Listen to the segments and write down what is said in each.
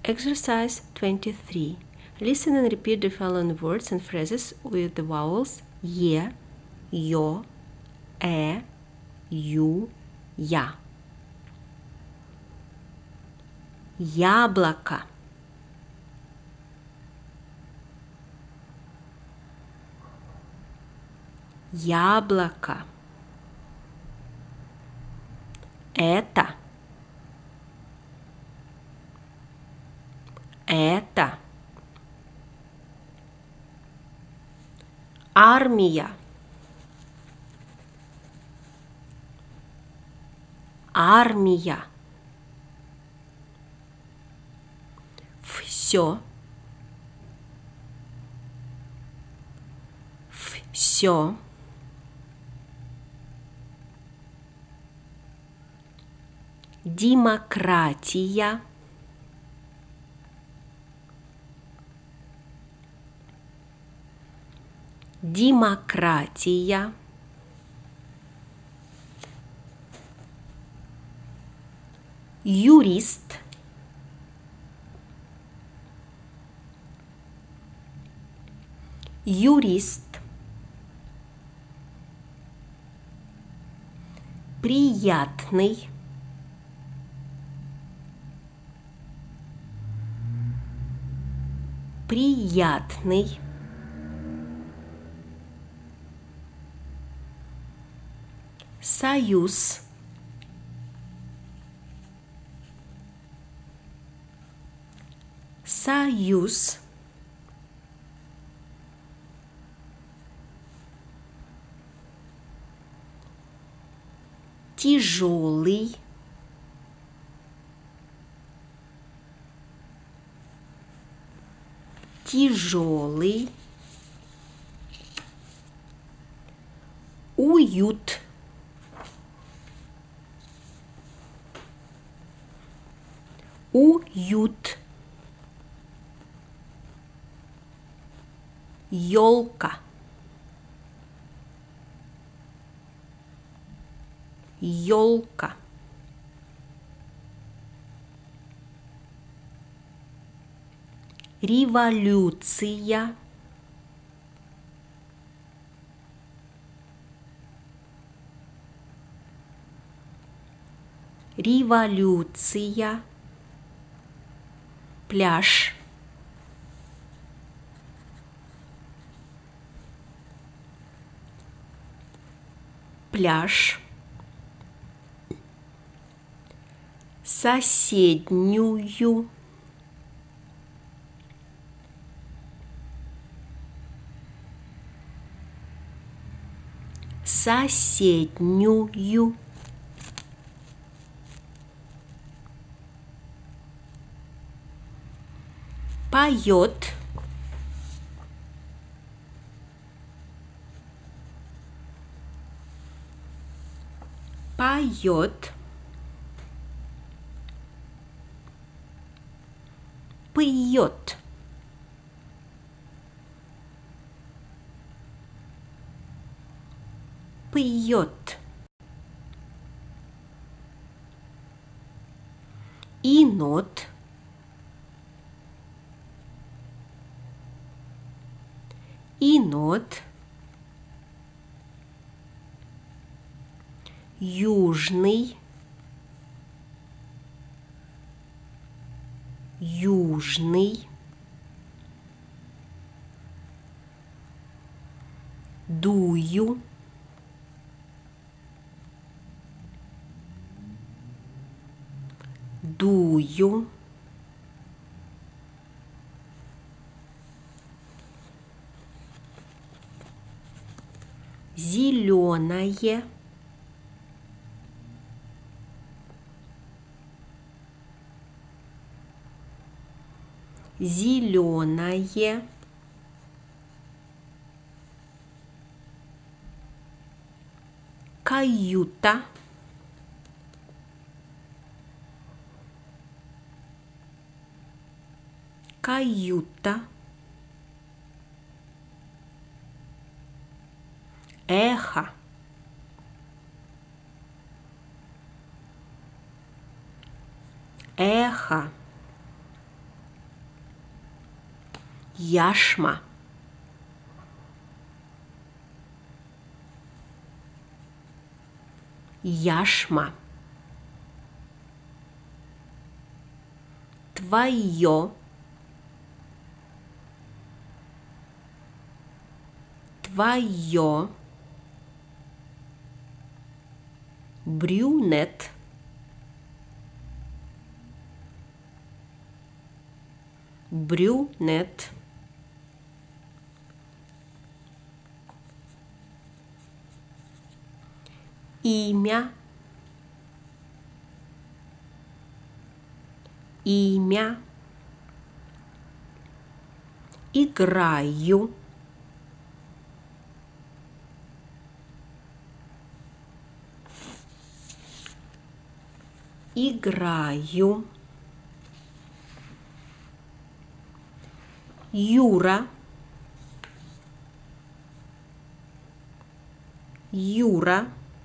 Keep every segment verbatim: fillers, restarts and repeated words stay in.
Exercise twenty-three. Listen and repeat the following words and phrases with the vowels е, ё, э, ю, я. Яблоко. Яблоко. Это. Это. Армия. Армия. Все. Все. Демократия. Демократия. Юрист. Юрист. Приятный. Приятный. Союз. Союз. Тяжелый. Тяжелый. Уют. Уют. Ёлка. Ёлка. Революция. Революция. Пляж. Пляж. Соседнюю. Соседнюю. Поет. Поет. Пьет. Пьет. Енот. Енот. Южный. Южный. Дую. Дую. Зеленое. Зеленое. Каюта. Каюта. Эхо. Эхо. яшма, яшма. Твое, твое. Брюнет, брюнет. Имя, имя. Играю, играю. Юра, Юра.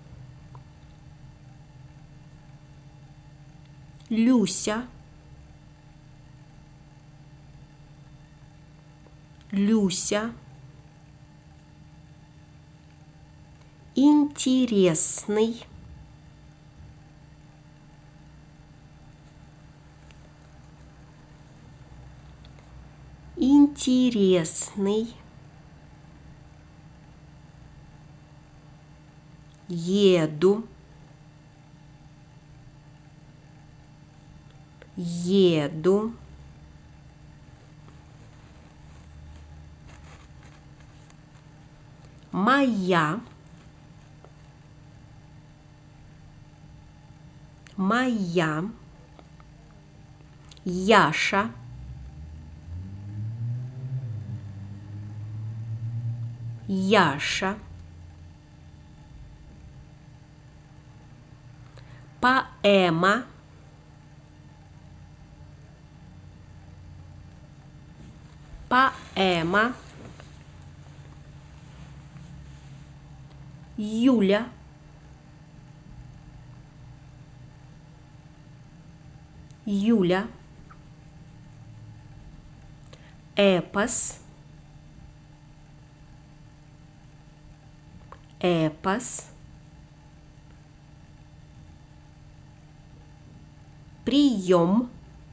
Люся, Люся. Интересный, интересный. Еду, еду. Моя, моя. Яша, Яша. Поэма, поэма. Юля, Юля. Эпос, эпос. Прием,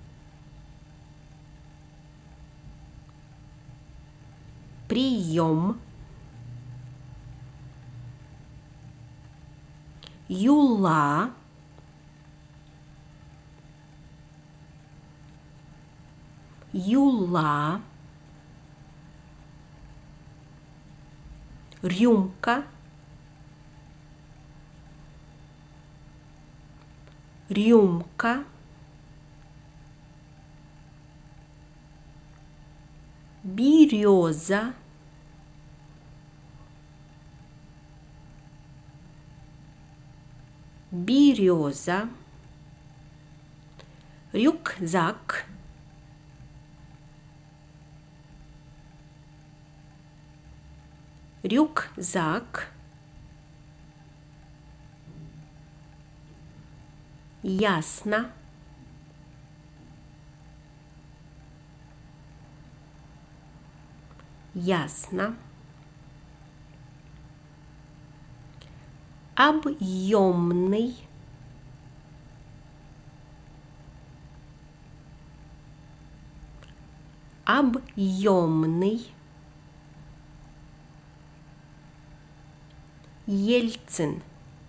прием. Юла, юла. Рюмка, рюмка. Береза, береза. Рюкзак, рюкзак. Ясно, ясно. Объемный, объемный. Ельцин,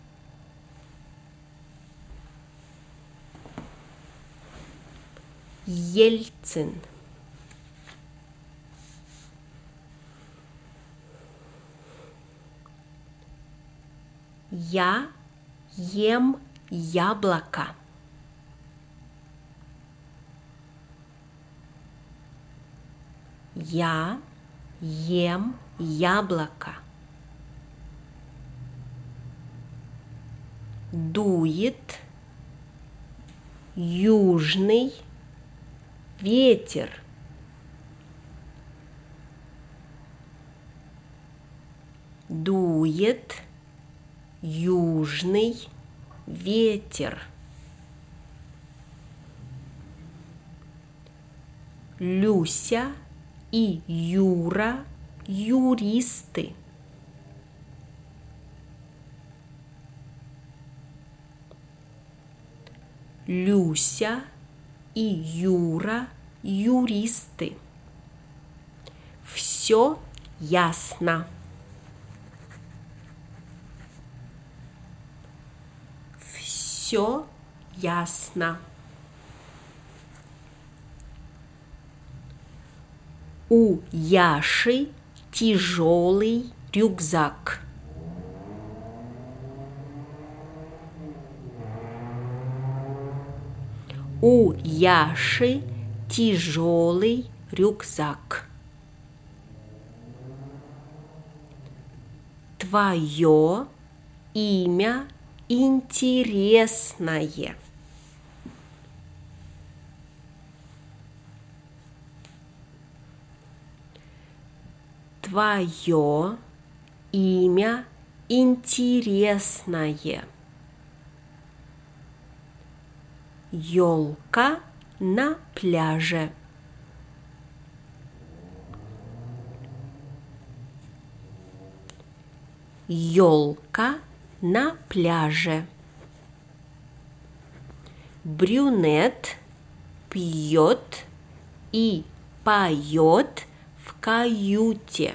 Ельцин. Я ем яблоко. Я ем яблоко. Дует южный ветер. Дует южный ветер. Люся и Юра – юристы. Люся и Юра – юристы. Все ясно. Все ясно. У Яши тяжелый рюкзак. У Яши тяжелый рюкзак. Твое имя интересное. Твое имя интересное. Ёлка на пляже. Ёлка на пляже. Брюнет пьет и поет в каюте.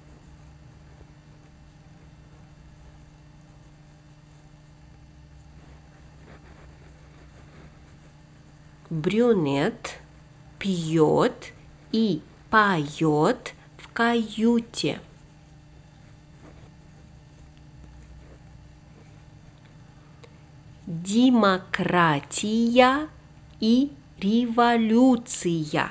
Брюнет пьет и поет в каюте. Демократия и революция.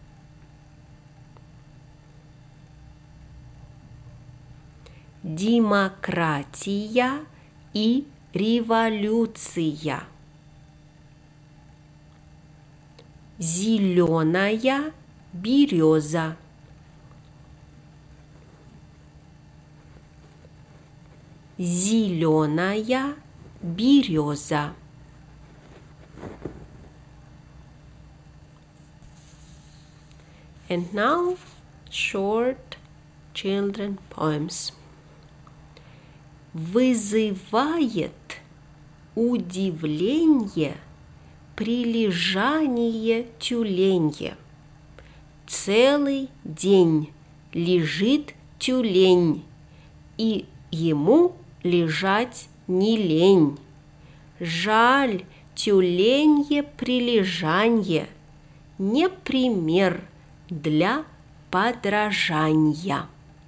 Демократия и революция. Зеленая береза. Зеленая береза. And now short children poems. Вызывает удивление прилежание тюленье. Целый день лежит тюлень, и ему лежать не лень. Жаль тюленье прилежанье, не пример для подражания.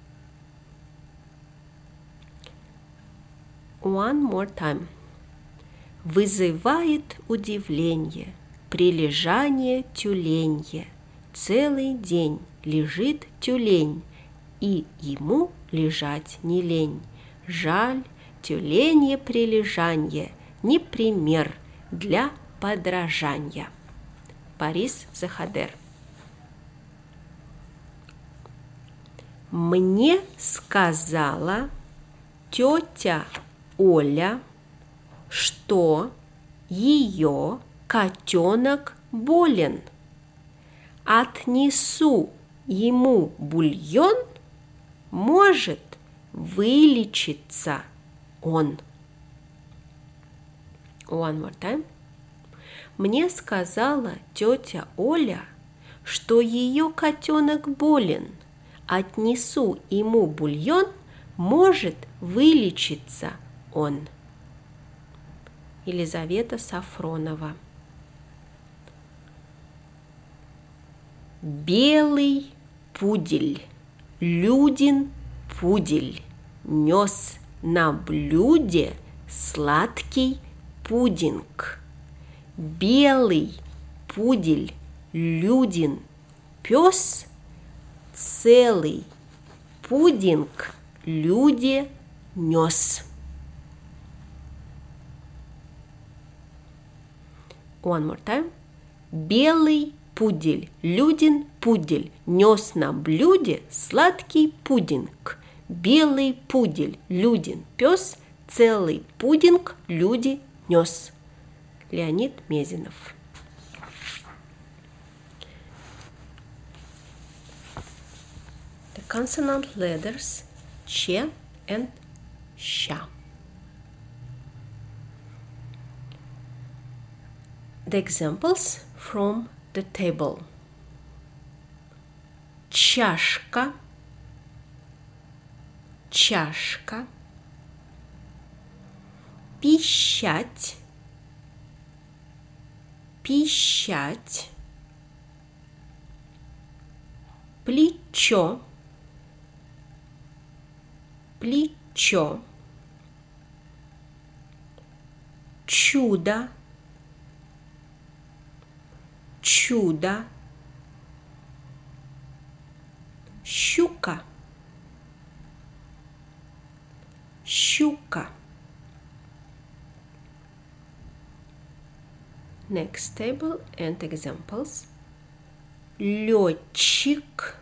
One more time. Вызывает удивление прилежание тюленье. Целый день лежит тюлень, и ему лежать не лень. Жаль тюленье прилежанье, не пример для подражания. Борис Захадер. Мне сказала тетя Оля, что ее котенок болен. Отнесу ему бульон, может вылечиться он. One more time. Мне сказала тетя Оля, что ее котенок болен. Отнесу ему бульон, может вылечиться он. Елизавета Сафронова. Белый пудель, Людин пудель, нес на блюде сладкий пудинг. Белый пудель, Людин пес, целый пудинг Люде нес. One more time. Белый пудель, Людин пудель, нес на блюде сладкий пудинг. Белый пудель, Людин пес, целый пудинг Люде нес. Леонид Мезенов. consonant letters Ч and Щ. The examples from the table. Чашка, чашка. Пищать, пищать. Плечо, плечо. Чудо, чудо. Щука, щука. Next table and examples. Летчик,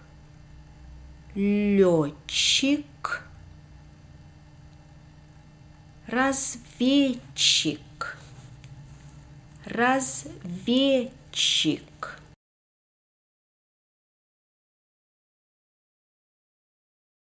летчик. Разведчик, разведчик.